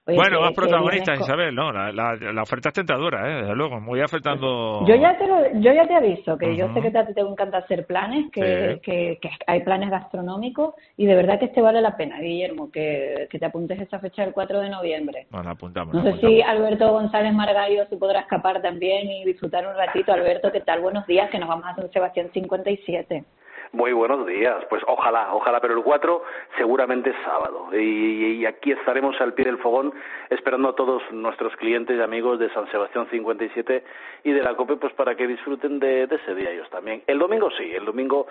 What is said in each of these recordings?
Oye, Bueno, más que protagonistas, Isabel, ¿no? La oferta es tentadora, desde luego. Voy ofertando... yo ya te aviso, que yo sé que Ujú. a ti te encanta hacer planes, Sí. que hay planes gastronómicos y de verdad que este vale la pena, Guillermo, que te apuntes esa fecha del 4 de noviembre. Bueno, apuntamos, No sé si apuntamos. Alberto González Margallo se podrá escapar también y disfrutar un ratito. Alberto, ¿qué tal? Buenos días, que nos vamos a San Sebastián 57. Muy buenos días, pues ojalá, pero el 4 seguramente es sábado y aquí estaremos al pie del fogón esperando a todos nuestros clientes y amigos de San Sebastián 57 y de la COPE pues para que disfruten de ese día ellos también. El domingo sí, el domingo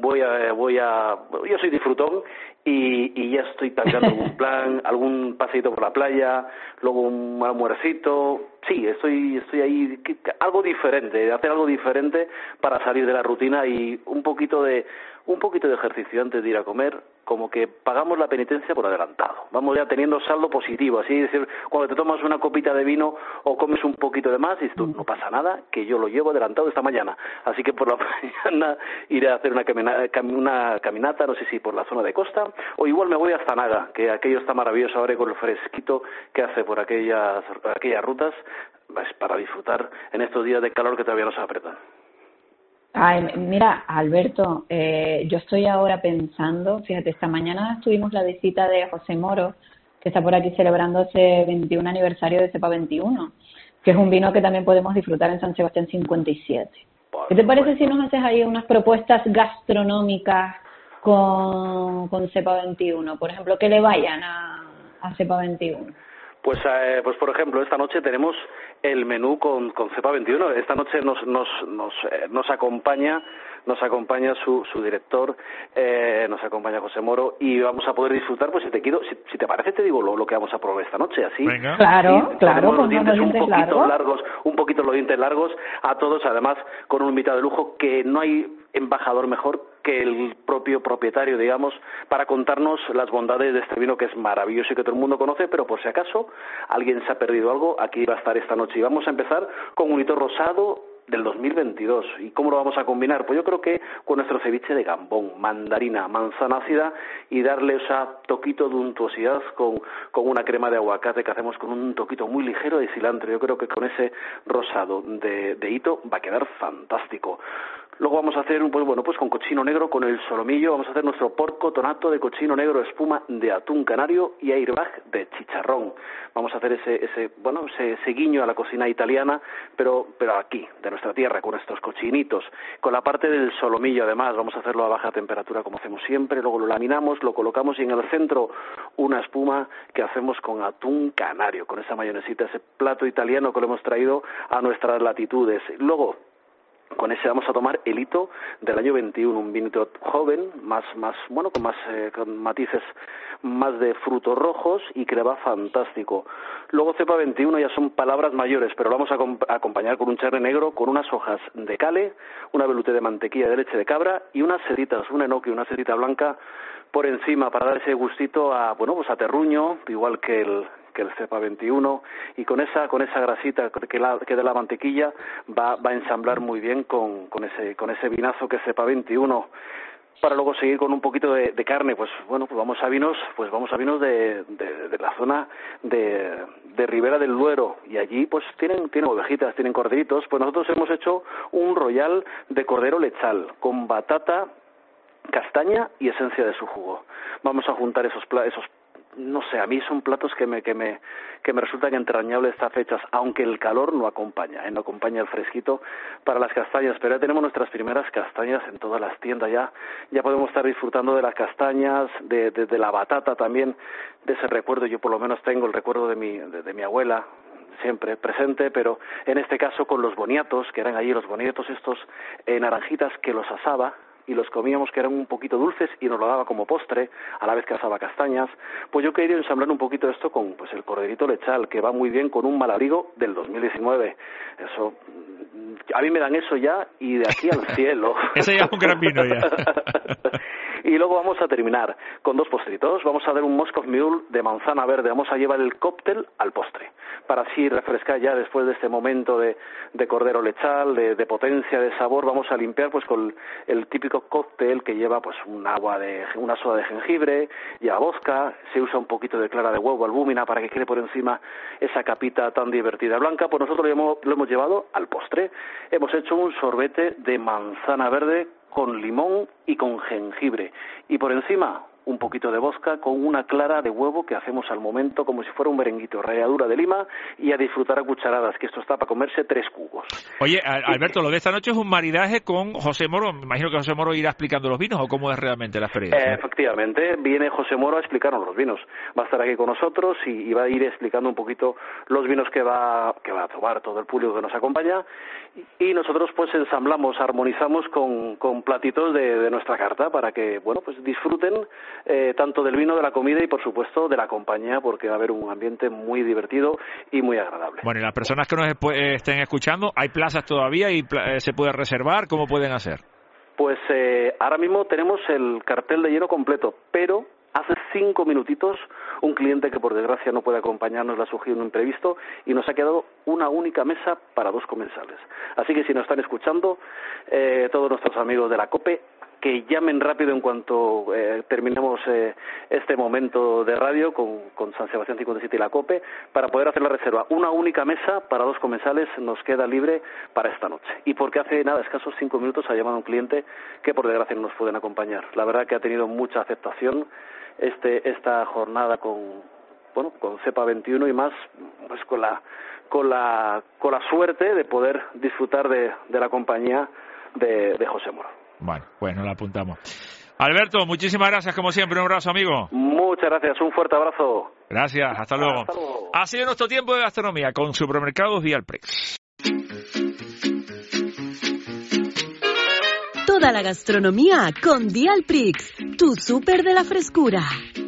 yo soy disfrutón y ya estoy planteando algún plan, algún paseíto por la playa, luego un almuercito. Sí, estoy ahí, algo diferente, hacer algo diferente para salir de la rutina y un poquito de ejercicio antes de ir a comer, como que pagamos la penitencia por adelantado. Vamos ya teniendo saldo positivo, así es decir, cuando te tomas una copita de vino o comes un poquito de más, dices tú, no pasa nada, que yo lo llevo adelantado esta mañana. Así que por la mañana iré a hacer una caminata, no sé si por la zona de costa, o igual me voy hasta Naga, que aquello está maravilloso ahora con el fresquito que hace por aquellas rutas, pues para disfrutar en estos días de calor que todavía nos apretan. Ay, mira, Alberto, yo estoy ahora pensando, fíjate, esta mañana tuvimos la visita de José Moro, que está por aquí celebrando ese 21 aniversario de Cepa 21, que es un vino que también podemos disfrutar en San Sebastián 57. ¿Qué te parece si nos haces ahí unas propuestas gastronómicas con Cepa 21? Por ejemplo, que le vayan a Cepa 21. Pues por ejemplo, esta noche tenemos el menú con Cepa 21. Esta noche nos acompaña su director, nos acompaña José Moro y vamos a poder disfrutar. Pues si te parece te digo lo que vamos a probar esta noche, así. Venga. Claro, sí, claro, los dientes un poquito largos. un poquito los dientes largos a todos, además con un invitado de lujo que no hay embajador mejor que el propio propietario, digamos, para contarnos las bondades de este vino que es maravilloso y que todo el mundo conoce, pero por si acaso alguien se ha perdido algo, aquí va a estar esta noche. Y vamos a empezar con un hito rosado del 2022. ¿Y cómo lo vamos a combinar? Pues yo creo que con nuestro ceviche de gambón, mandarina, manzana ácida y darle ese toquito de untuosidad con una crema de aguacate que hacemos con un toquito muy ligero de cilantro. Yo creo que con ese rosado de hito va a quedar fantástico. Luego vamos a hacer pues con cochino negro, con el solomillo, vamos a hacer nuestro porco tonato de cochino negro, espuma de atún canario y airbag de chicharrón. Vamos a hacer ese guiño a la cocina italiana, pero aquí, de nuestra tierra, con estos cochinitos. Con la parte del solomillo, además, vamos a hacerlo a baja temperatura como hacemos siempre, luego lo laminamos, lo colocamos y en el centro una espuma que hacemos con atún canario, con esa mayonesita, ese plato italiano que lo hemos traído a nuestras latitudes. Luego, con ese vamos a tomar el hito del año 21, un vinito joven, con matices más de frutos rojos y que le va fantástico. Luego Cepa 21 ya son palabras mayores, pero lo vamos a acompañar con un charre negro, con unas hojas de cale, una velouté de mantequilla de leche de cabra y unas seritas, un enoque y una serita blanca por encima para dar ese gustito a terruño, igual que el Cepa 21, y con esa grasita que de la mantequilla va a ensamblar muy bien con ese vinazo que es Cepa 21. Para luego seguir con un poquito de carne, pues vamos a vinos de la zona de Ribera del Duero, y allí pues tienen ovejitas, tienen corderitos. Pues nosotros hemos hecho un royal de cordero lechal con batata, castaña y esencia de su jugo. Vamos a juntar esos no sé, a mí son platos que me resultan entrañables estas fechas, aunque el calor no acompaña el fresquito para las castañas, pero ya tenemos nuestras primeras castañas en todas las tiendas, ya podemos estar disfrutando de las castañas, de la batata también, de ese recuerdo. Yo por lo menos tengo el recuerdo de mi abuela, siempre presente, pero en este caso con los boniatos, que eran allí los boniatos estos naranjitas que los asaba y los comíamos, que eran un poquito dulces y nos lo daba como postre a la vez que asaba castañas. Pues yo he querido ensamblar un poquito esto con el corderito lechal, que va muy bien con un malabrigo del 2019. Eso, a mí me dan eso ya y de aquí al cielo. Ese ya es un gran vino ya. Y luego vamos a terminar con 2 postritos. Vamos a dar un Moscow Mule de manzana verde. Vamos a llevar el cóctel al postre, para así refrescar ya después de este momento de cordero lechal, de potencia, de sabor. Vamos a limpiar pues con el típico cóctel que lleva pues una soda de jengibre, lleva vodka, se usa un poquito de clara de huevo, albúmina, para que quede por encima esa capita tan divertida blanca. Pues nosotros lo hemos llevado al postre. Hemos hecho un sorbete de manzana verde con limón y con jengibre, y por encima un poquito de vodka con una clara de huevo que hacemos al momento como si fuera un merenguito, ralladura de lima, y a disfrutar a cucharadas, que esto está para comerse 3 cubos. Oye, Alberto, lo de esta noche es un maridaje con José Moro. Me imagino que José Moro irá explicando los vinos, ¿o cómo es realmente la experiencia? Efectivamente, viene José Moro a explicarnos los vinos. Va a estar aquí con nosotros y va a ir explicando un poquito los vinos que va a tomar todo el público que nos acompaña, y nosotros pues ensamblamos, armonizamos con platitos de nuestra carta para que, bueno, pues disfruten tanto del vino, de la comida y por supuesto de la compañía, porque va a haber un ambiente muy divertido y muy agradable. Bueno, y las personas que nos estén escuchando, ¿hay plazas todavía y se puede reservar? ¿Cómo pueden hacer? Pues ahora mismo tenemos el cartel de lleno completo, pero hace 5 minutitos un cliente que por desgracia no puede acompañarnos le ha surgido un imprevisto y nos ha quedado una única mesa para 2 comensales. Así que si nos están escuchando, todos nuestros amigos de la COPE, que llamen rápido en cuanto terminemos este momento de radio con San Sebastián 57 y la COPE, para poder hacer la reserva. Una única mesa para 2 comensales nos queda libre para esta noche. Y porque hace escasos 5 minutos ha llamado un cliente que por desgracia no nos pueden acompañar. La verdad que ha tenido mucha aceptación esta jornada con Cepa 21 y más, pues con la suerte de poder disfrutar de la compañía de José Moro. Bueno, pues nos la apuntamos. Alberto, muchísimas gracias como siempre, un abrazo, amigo. Muchas gracias, un fuerte abrazo. Gracias, hasta luego. Hasta luego. Ha sido nuestro tiempo de gastronomía con Supermercados Dialprix. Toda la gastronomía con Dialprix, tu súper de la frescura.